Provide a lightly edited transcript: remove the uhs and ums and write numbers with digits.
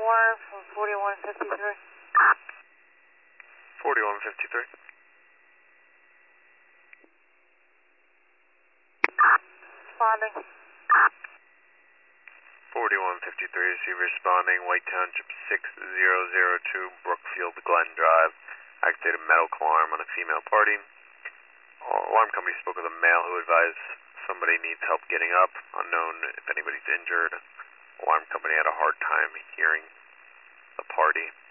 more from 4153. 4153. Responding. 4153, receiver responding, White Township 6002, Brookfield Glen Drive. Activated medical alarm on a female party. Alarm company spoke with a male who advised somebody needs help getting up. Unknown if anybody's injured. Alarm company had a hard time hearing the party.